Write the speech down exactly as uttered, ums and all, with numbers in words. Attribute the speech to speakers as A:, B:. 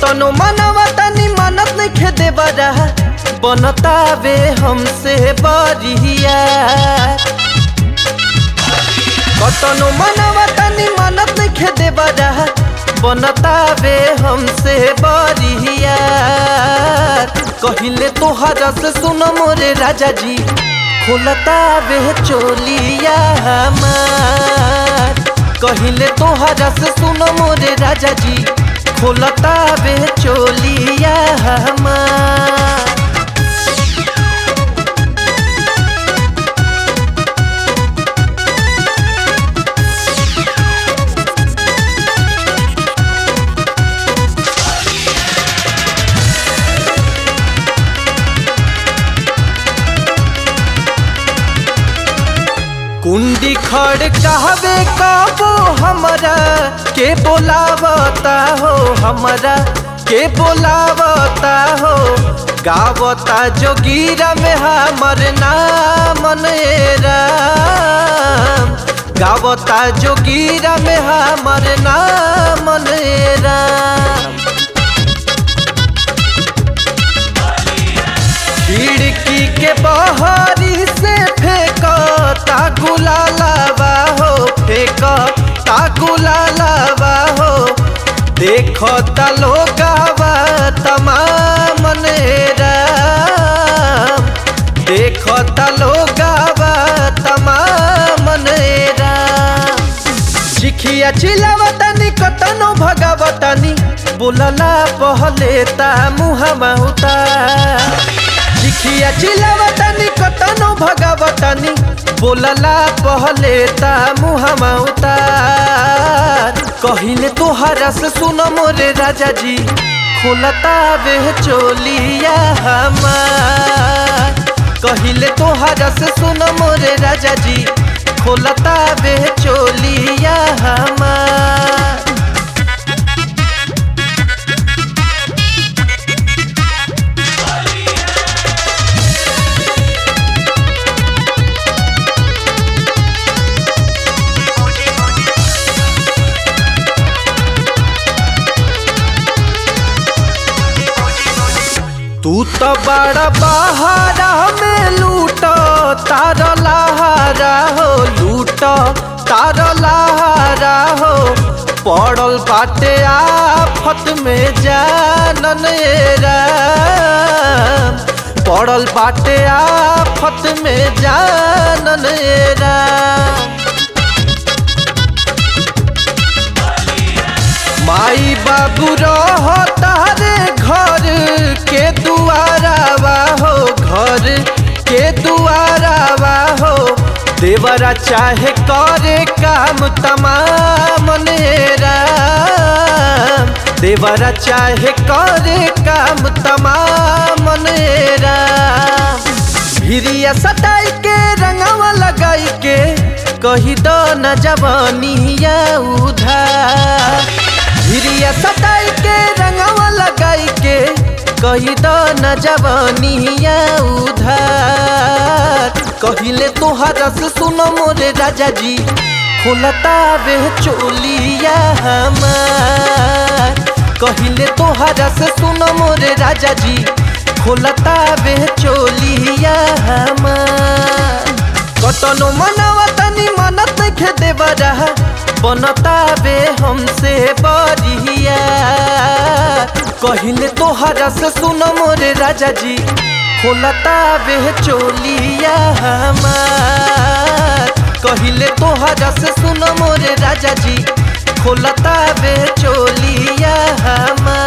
A: कतनो मनवा तनी मानत नहीं खेदे बरा बनतावे हमसे बरिया। कतनो मनवा तनी मानत नहीं खेदे बरा बनतावे हमसे बरिया। कहिले तोहरा से सुन मोरे राजा जी खोलतावे चोलिया हमार। कहिले तोहरा से सुन मोरे राजा जी खोलतावे चोलिया हमार। कुंडी खड़ कहवे कबो हमरा के बोलावता हो, हमरा के बोलावता हो। गावता जोगीरा में हमर नाम राम। गावता जोगीरा में हमर नाम राम। खिड़की के बहरी से फेंकता गुलालावा हो, फेंकता गुलालावा हो। देखता लोगावा तमाम राम। देखता लोगावा तमाम राम। चिखिया चिलावतानी कतनो भगावतानी बोलला पहले ता मुहमा उतार। चिखिया चिलावतानी कतनो भगावतानी बोलला पहले ता मुहमा उतार। कहिले तोहरा से सुन मोरे राजा जी खोलतावे चोलिया हमार। कहिले तोहरा से सुन मोरे राजा जी खोलतावे चोलिया हमार। तू तो बड़ा बहारा में लूट तार लहारा हो, लूट तार लहारा हो। पड़ल बाटे आफत में जानन राम। पड़ल बाटे आफत में जानन राम। माई बाबू रहता रे घर के दुआरावा हो, घर के दुआरावा हो। देवरा चाहे करे काम तमाम राम। देवरा चाहे करे काम तमाम राम। भिरिया सटाई के रंगवा लगाई के कही दो न जवानिया उधार। भिरिया सटाई के रंगवा लगाई के कही दो न जवानिया उधार। कहिले तोहरा से सुन मोरे राजा जी खोलतावे चोलिया हमार। कहिले तोहरा से सुन मोरे राजा जी खोलतावे चोलिया हमार। कतनो मनवा तनी मानत नहीं खेदे बरा बनतावे हमसे बरिया। कहिले तोहरा से सुन मोरे राजा जी खोलतावे चोलिया हमार। कहिले तोहरा से सुन मोरे राजा जी खोलतावे चोलिया हमार।